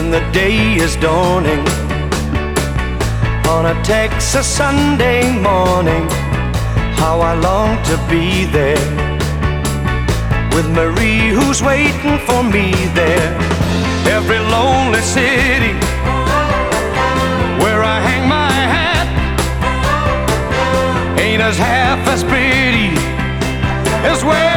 when the day is dawning. On a Texas Sunday morning, how I long to be there, with Marie who's waiting for me there. Every lonely city where I hang my hat ain't as half as pretty as where